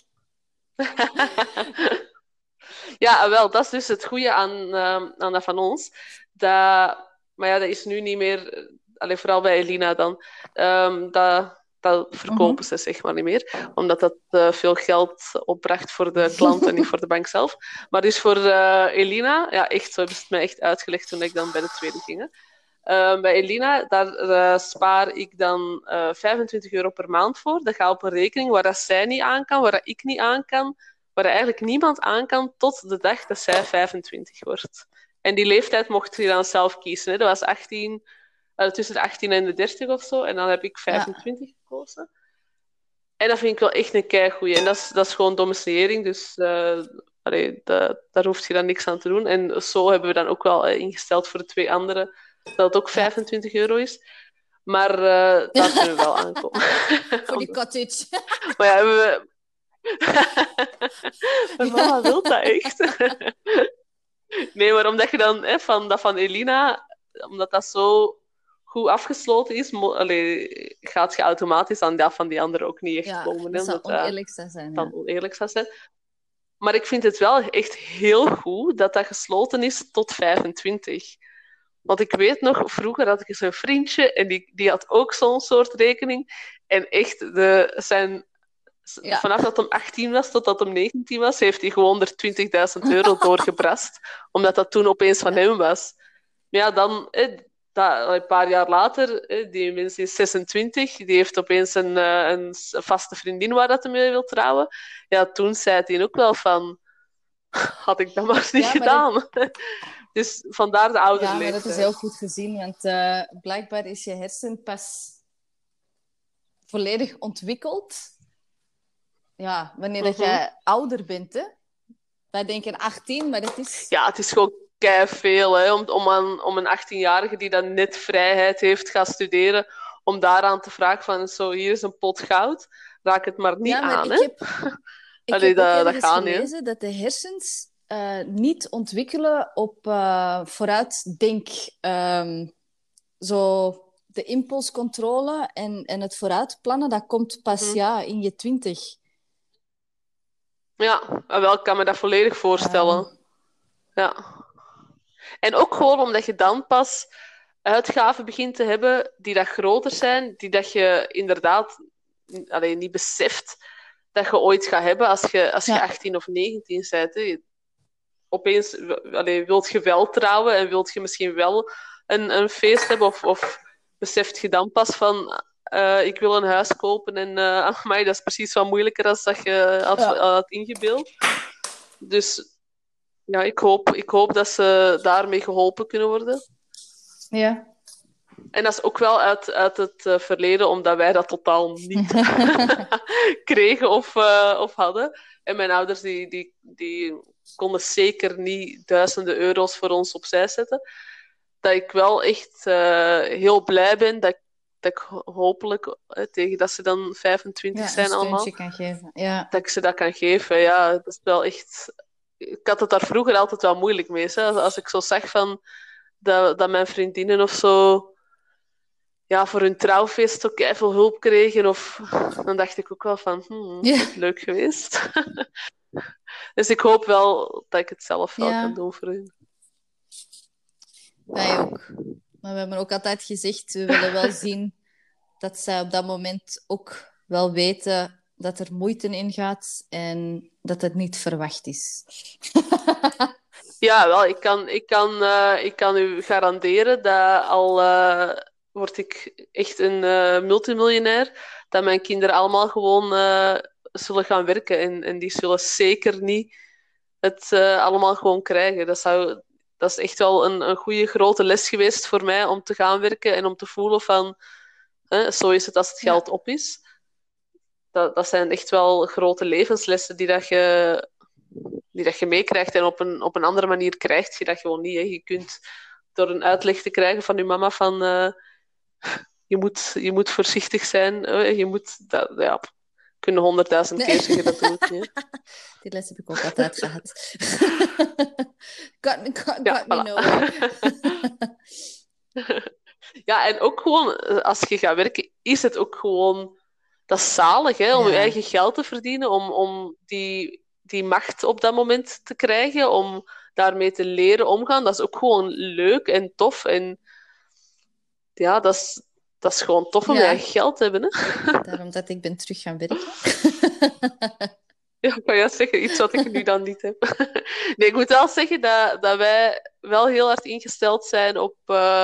Ja, wel, dat is dus het goede aan dat van ons. Maar ja, dat is nu niet meer, vooral bij Elina dan, dat verkopen ze zeg maar niet meer. Omdat dat veel geld opbracht voor de klant en niet voor de bank zelf. Maar dus voor Elina, ja echt, zo hebben ze het mij echt uitgelegd toen ik dan bij de tweede ging. Bij Elina, daar spaar ik dan €25 per maand voor. Dat gaat op een rekening waar dat zij niet aan kan, waar dat ik niet aan kan, waar eigenlijk niemand aan kan tot de dag dat zij 25 wordt. En die leeftijd mocht je dan zelf kiezen. Hè. Dat was 18, tussen de 18 en de 30 of zo. En dan heb ik 25 gekozen. En dat vind ik wel echt een keigoeie. En dat is gewoon domiciliëring, dus daar hoef je dan niks aan te doen. En zo hebben we dan ook wel ingesteld voor de 2 anderen dat het ook €25 is. Maar daar kunnen we wel aankomen. Voor die cottage. Maar ja, Mijn mama wil dat echt. Nee, maar omdat je dan van Elina, omdat dat zo goed afgesloten is, gaat je automatisch aan dat van die andere ook niet echt komen. Dat zou oneerlijk zijn. Dan oneerlijk zou zijn. Maar ik vind het wel echt heel goed dat dat gesloten is tot 25. Want ik weet nog, vroeger had ik zo'n vriendje en die had ook zo'n soort rekening. En echt, vanaf dat hij 18 was tot dat hij 19 was, heeft hij gewoon er €20.000 doorgebrast. Omdat dat toen opeens van hem was. Maar ja, dan, een paar jaar later, die mens is 26, die heeft opeens een vaste vriendin waar dat hij mee wil trouwen. Ja, toen zei hij ook wel van, had ik dat maar niet gedaan. Dus vandaar de oude leeftijd. Ja, maar dat is heel goed gezien, want blijkbaar is je hersen pas volledig ontwikkeld ja, wanneer dat jij ouder bent, hè? Wij denken 18, maar dat is... Ja, het is gewoon keiveel, hè, om een 18-jarige die dan net vrijheid heeft gaan studeren, om daaraan te vragen van, zo, hier is een pot goud, raak het maar niet Ja, maar aan, ik hè. ik Allee, heb ook dat ergens gaat niet, hè. gelezen dat de hersens niet ontwikkelen op vooruitdenk. Zo de impulscontrole en het vooruitplannen, dat komt pas in je 20. Ja, wel, ik kan me dat volledig Ehm, voorstellen. Ja. En ook gewoon omdat je dan pas uitgaven begint te hebben die dat groter zijn, die dat je inderdaad niet beseft dat je ooit gaat hebben als je ja, 18 of 19 bent. Hè. Opeens wilt je wel trouwen en wilt je misschien wel een feest hebben of beseft je dan pas van ik wil een huis kopen en amai, dat is precies wat moeilijker dan dat je had ingebeeld. Dus ja, ik hoop dat ze daarmee geholpen kunnen worden. ja. En dat is ook wel uit het verleden, omdat wij dat totaal niet kregen of hadden. En mijn ouders die konden zeker niet duizenden euro's voor ons opzij zetten. Dat ik wel echt heel blij ben dat ik hopelijk, tegen dat ze dan 25 Ja, een zijn allemaal, steuntje kan geven. Ja. dat ik ze dat kan geven. Ja, dat is wel echt... Ik had het daar vroeger altijd wel moeilijk mee. Hè? Als ik zo zag van dat mijn vriendinnen of zo voor hun trouwfeest ook veel hulp kregen. Dan dacht ik ook wel van, Ja. dat is leuk geweest. Dus ik hoop wel dat ik het zelf wel kan doen voor hun. Wij ook. Maar we hebben ook altijd gezegd, we willen wel zien dat zij op dat moment ook wel weten dat er moeite in gaat en dat het niet verwacht is. Ja, wel, ik kan u garanderen dat al word ik echt een multimiljonair, dat mijn kinderen allemaal gewoon zullen gaan werken. En die zullen zeker niet het allemaal gewoon krijgen. Dat is echt wel een goede grote les geweest voor mij om te gaan werken en om te voelen van, zo is het als het geld op is. Dat zijn echt wel grote levenslessen die dat je meekrijgt. En op een andere manier krijg je dat gewoon niet. Hè. Je kunt door een uitleg te krijgen van je mama van je moet voorzichtig zijn. Je moet kunnen 100.000 keer zeggen, dat doe ik niet. Die les heb ik ook altijd gehad. got Ja, me voilà. nowhere. Ja, en ook gewoon, als je gaat werken, is het ook gewoon... Dat is zalig, hè, om je eigen geld te verdienen, om die macht op dat moment te krijgen, om daarmee te leren omgaan. Dat is ook gewoon leuk en tof. En ja, dat is gewoon tof om je eigen geld te hebben. Hè? Daarom dat ik ben terug gaan werken. Ja, ik kan juist zeggen, iets wat ik nu dan niet heb. Nee, ik moet wel zeggen dat wij wel heel hard ingesteld zijn op...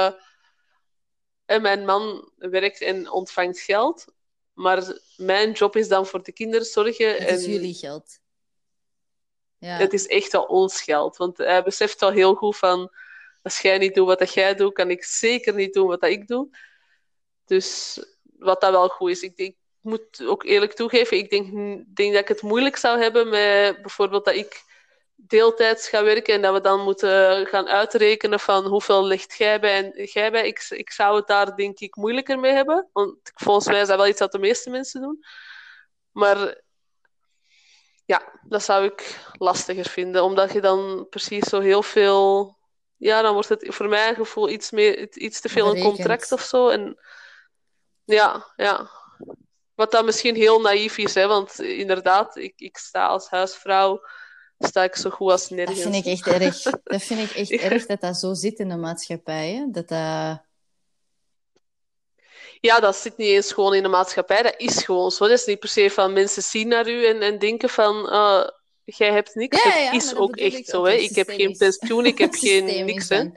en mijn man werkt en ontvangt geld. Maar mijn job is dan voor de kinderen zorgen. Het is jullie geld. Ja. Het is echt wel ons geld. Want hij beseft wel heel goed van... Als jij niet doet wat jij doet, kan ik zeker niet doen wat ik doe. Dus wat dat wel goed is. Ik moet ook eerlijk toegeven, ik denk dat ik het moeilijk zou hebben met bijvoorbeeld dat ik deeltijds ga werken en dat we dan moeten gaan uitrekenen van hoeveel ligt jij bij en jij bij. Ik zou het daar denk ik moeilijker mee hebben. Want volgens mij is dat wel iets dat de meeste mensen doen. Maar ja, dat zou ik lastiger vinden. Omdat je dan precies zo heel veel... Ja, dan wordt het voor mijn gevoel iets te veel een contract of zo. En ja. Wat dan misschien heel naïef is, hè? Want inderdaad, ik sta als huisvrouw zo goed als nergens. Dat vind ik echt erg. Dat vind ik echt erg dat dat zo zit in de maatschappij. Hè? Ja, dat zit niet eens gewoon in de maatschappij. Dat is gewoon zo. Dat is niet per se van mensen zien naar u en denken van... jij hebt niks. Ja, het is ook echt zo. Hè? Ik heb geen pensioen, ik heb geen niks. Hè?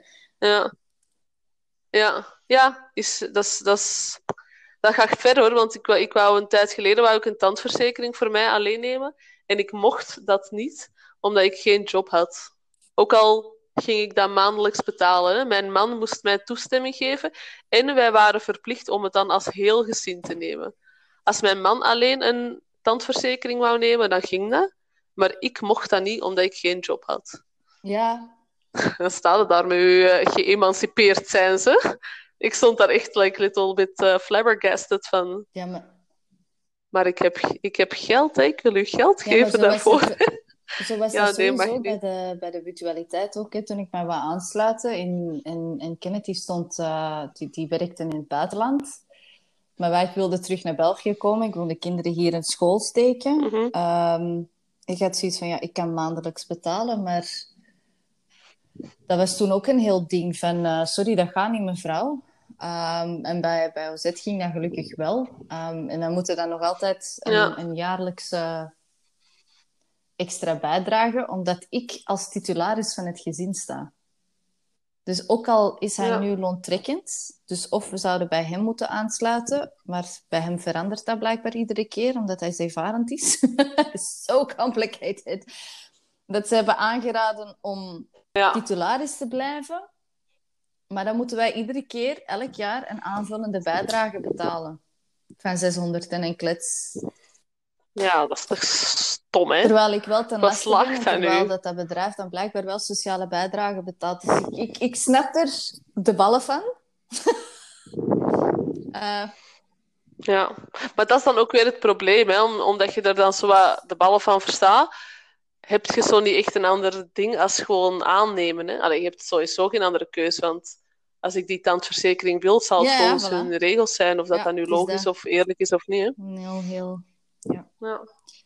Ja. Dat gaat ver hoor, want ik wou een tijd geleden een tandverzekering voor mij alleen nemen. En ik mocht dat niet, omdat ik geen job had. Ook al ging ik dat maandelijks betalen. Hè. Mijn man moest mij toestemming geven en wij waren verplicht om het dan als heel gezin te nemen. Als mijn man alleen tandverzekering wou nemen, dan ging dat. Maar ik mocht dat niet, omdat ik geen job had. Ja. Dan staat het daar met u geëmancipeerd zijn ze. Ik stond daar echt like little bit flabbergasted van. Ja, Maar ik heb geld, hè. Ik wil u geld ja, maar geven daarvoor. Zo was Ja, dat nee, mag sowieso niet. bij de mutualiteit ook. Hè, toen ik mij wou aansluiten. In Kenneth, die werkte in het buitenland. Maar wij wilden terug naar België komen. Ik wilde kinderen hier in school steken. Mhm. Ik had zoiets van, ja, ik kan maandelijks betalen. Maar dat was toen ook een heel ding van, sorry, dat gaat niet, mevrouw. En bij OZ ging dat gelukkig wel. En dan moeten dan nog altijd Ja. een jaarlijkse extra bijdrage, omdat ik als titularis van het gezin sta. Dus ook al is hij nu loontrekkend, dus of we zouden bij hem moeten aansluiten, maar bij hem verandert dat blijkbaar iedere keer, omdat hij zeevarend is. So complicated. Dat ze hebben aangeraden om titularis te blijven, maar dan moeten wij iedere keer, elk jaar, een aanvullende bijdrage betalen. Van 600 en een klets. Ja, dat is toch stom, hè? Terwijl ik wel ten Wat laste ben en slaagt dat terwijl nu? dat bedrijf dan blijkbaar wel sociale bijdrage betaalt. Dus ik snap er de ballen van. Ja, maar dat is dan ook weer het probleem, hè? Omdat je er dan zo wat de ballen van verstaat, heb je zo niet echt een ander ding als gewoon aannemen. Hè? Allee, je hebt sowieso geen andere keus, want als ik die tandverzekering wil, zal het Ja, volgens voilà. hun regels zijn, of dat Ja, nu het is logisch dat. of eerlijk is of niet. Hè? Heel... Ja. Ja.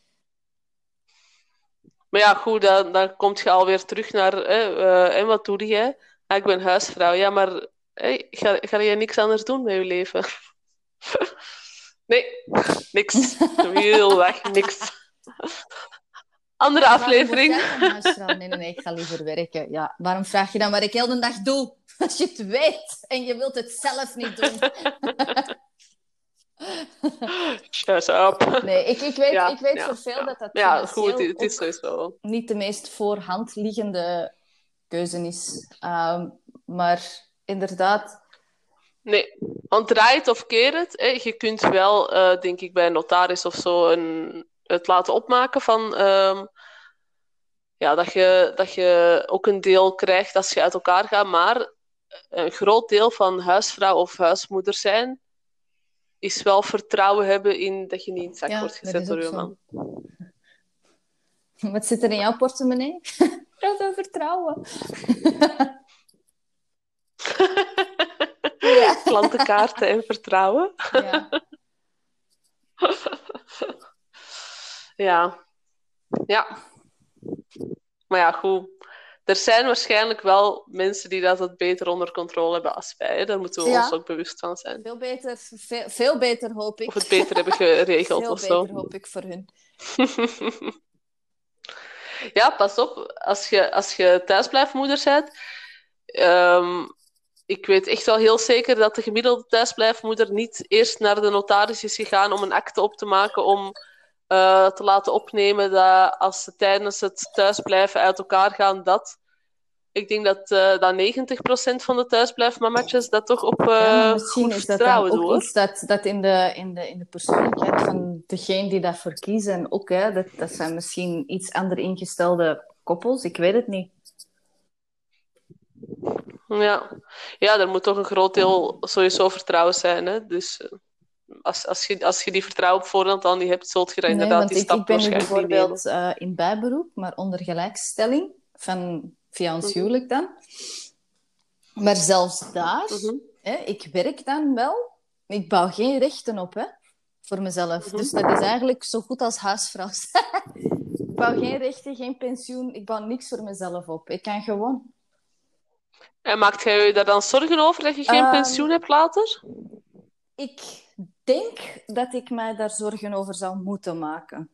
Maar ja, goed, dan kom je alweer terug naar en wat doe jij? Ah, ik ben huisvrouw. Ja, maar ga jij niks anders doen met je leven? Nee, niks. Heel weg, niks. Andere aflevering. Waarom word jij dan huisvrouw? Nee, ik ga liever werken. Ja, waarom vraag je dan wat ik heel de dag doe? Als je het weet en je wilt het zelf niet doen. Shut up. Nee, ik weet voor veel dat Ja, goed, financieel het is ook sowieso. niet de meest voor hand liggende keuze is. Maar inderdaad... Nee, want draai het of keer het. Hè. Je kunt wel, denk ik, bij een notaris of zo het laten opmaken van... dat je ook een deel krijgt als je uit elkaar gaat. Maar een groot deel van huisvrouw of huismoeder zijn is wel vertrouwen hebben in dat je niet in het zak wordt dat gezet is door ook je zo. man. Wat zit er in jouw portemonnee? Dat is vertrouwen. Ja. Klantenkaarten en vertrouwen. Ja. Ja. Ja. Maar ja, goed. Er zijn waarschijnlijk wel mensen die dat het beter onder controle hebben als wij. Hè. Daar moeten we ons ook bewust van zijn. Veel beter hoop ik. Of het beter hebben geregeld veel of zo. beter hoop ik voor hun. Ja, pas op. Als je thuisblijfmoeder bent... ik weet echt wel heel zeker dat de gemiddelde thuisblijfmoeder niet eerst naar de notaris is gegaan om een akte op te maken om te laten opnemen dat als ze tijdens het thuisblijven uit elkaar gaan, ik denk dat 90% van de thuisblijfmamatjes dat toch op maar misschien goed is dat dan vertrouwen ook doen. iets dat in de persoonlijkheid van degene die dat voor kiezen ook, hè, dat zijn misschien iets ander ingestelde koppels, ik weet het niet. Ja, er moet toch een groot deel sowieso vertrouwen zijn. Hè? Dus als je die vertrouwen op voorhand al niet hebt, zult je dat inderdaad die stap ik ben nu waarschijnlijk niet nemen. bijvoorbeeld in bijberoep, maar onder gelijkstelling via ons huwelijk dan. Maar zelfs daar, ik werk dan wel, ik bouw geen rechten op, hè, voor mezelf. Dus dat is eigenlijk zo goed als huisvrouw. Ik bouw geen rechten, geen pensioen, ik bouw niks voor mezelf op. Ik kan gewoon... En maakt jij je daar dan zorgen over dat je geen pensioen hebt later? Ik denk dat ik mij daar zorgen over zou moeten maken.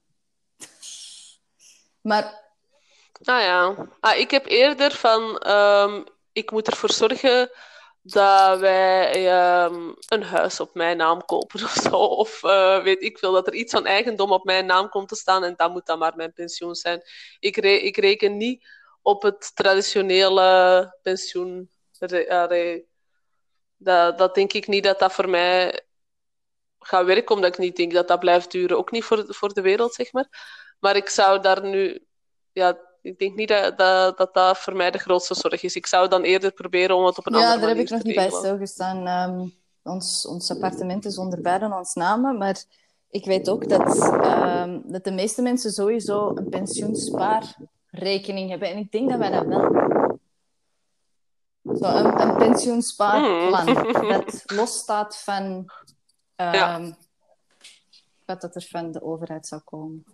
Maar... ik heb eerder van... ik moet ervoor zorgen dat wij een huis op mijn naam kopen of zo. Of weet ik veel, dat er iets van eigendom op mijn naam komt te staan en dat moet dan maar mijn pensioen zijn. Ik reken niet op het traditionele pensioen. Dat denk ik niet dat voor mij ga werken, omdat ik niet denk dat dat blijft duren. Ook niet voor de wereld, zeg maar. Maar ik zou daar nu... Ja, ik denk niet dat voor mij de grootste zorg is. Ik zou dan eerder proberen om het op een Ja, andere daar heb manier ik nog te niet bij regelen. stilgestaan. Ons appartement is onder beiden ons namen, maar ik weet ook dat de meeste mensen sowieso een pensioenspaarrekening hebben. En ik denk dat wij dat wel hebben. Zo, een pensioenspaarplan dat losstaat van Ja, wat dat er van de overheid zou komen.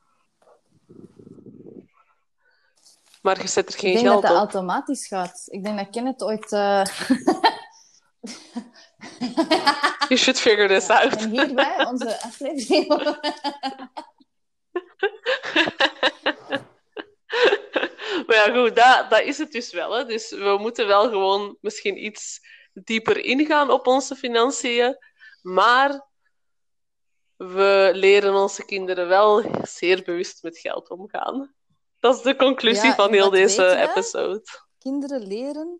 maar je zet er Ik geen denk dat geld dat op. automatisch gaat. Ik denk dat Kenneth ooit... You should figure this Ja. out. En hierbij onze aflevering. Maar ja, goed, dat is het dus wel. Hè. Dus we moeten wel gewoon misschien iets dieper ingaan op onze financiën. Maar we leren onze kinderen wel zeer bewust met geld omgaan. Dat is de conclusie Ja, van en heel wat deze weten wij? episode. Kinderen leren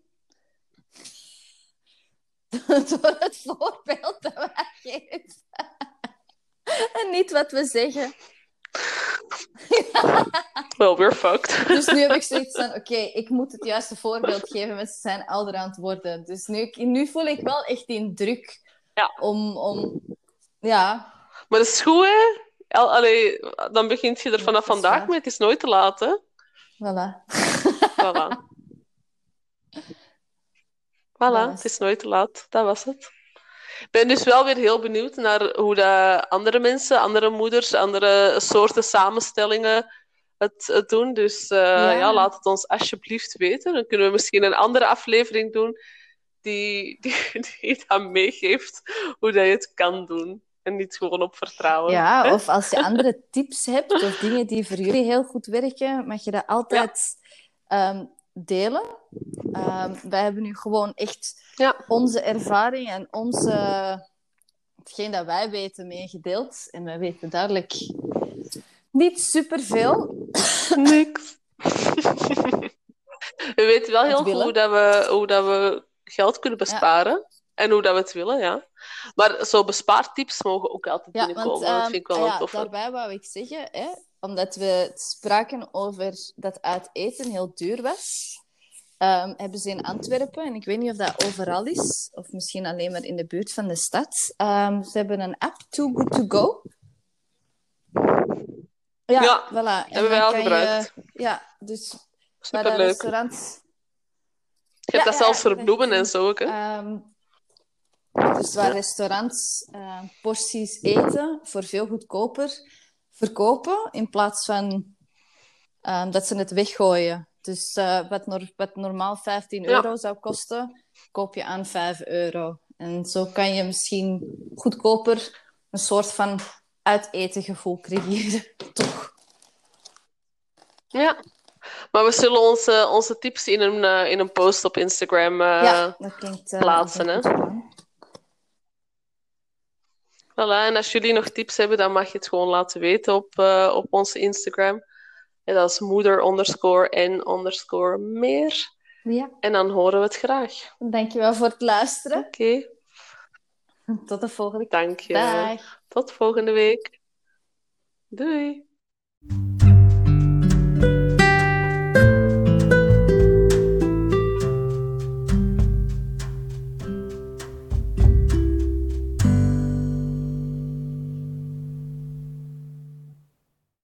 door het voorbeeld dat wij geven. En niet wat we zeggen. Well, we're fucked. Dus nu heb ik zoiets van, oké, ik moet het juiste voorbeeld geven, want ze zijn ouder aan het worden. Dus nu voel ik wel echt die druk Ja. om ja. Maar dat is goed, hè? Allee, dan begint je er vanaf Dat is vandaag waar. mee. Het is nooit te laat, hè? Voilà. Voilà. Dat Voilà, was het is nooit te laat. Dat was het. Ik ben dus wel weer heel benieuwd naar hoe dat andere mensen, andere moeders, andere soorten samenstellingen het doen. Dus ja, Ja. laat het ons alsjeblieft weten. Dan kunnen we misschien een andere aflevering doen die dan meegeeft hoe dat je het kan doen. En niet gewoon op vertrouwen. Ja, Hè? of als je andere tips hebt of dingen die voor jullie heel goed werken, mag je dat altijd delen. Wij hebben nu gewoon echt Ja. onze ervaring en hetgeen dat wij weten meegedeeld. En wij weten duidelijk niet superveel. Niks. We weten wel heel willen. goed hoe dat we geld kunnen besparen. En hoe dat we het willen, ja. Maar zo bespaartips mogen ook altijd Ja, binnenkomen. want Dat vind ik wel een toffe. daarbij wou ik zeggen, hè, omdat we spraken over dat uit eten heel duur was, hebben ze in Antwerpen, en ik weet niet of dat overal is, of misschien alleen maar in de buurt van de stad, ze hebben een app, Too Good To Go. Ja, voilà. En hebben wij dan al kan gebruikt. ja, dus bij de Superleuk. restaurants... Je hebt dat zelfs voor bloemen en gezien. zo ook, hè? Dus waar restaurants porties eten voor veel goedkoper verkopen, in plaats van dat ze het weggooien. Dus wat normaal 15 euro zou kosten, koop je aan 5 euro. En zo kan je misschien goedkoper een soort van uitetengevoel creëren. Toch? Ja. Maar we zullen onze tips in een post op Instagram Dat klinkt plaatsen, hè? goed gedaan. Voilà. En als jullie nog tips hebben, dan mag je het gewoon laten weten op onze Instagram. En dat is moeder_en_meer. Ja, En dan horen we het graag. dankjewel voor het luisteren. Oké, Tot de volgende keer. dank je. Dag. Tot volgende week. Doei.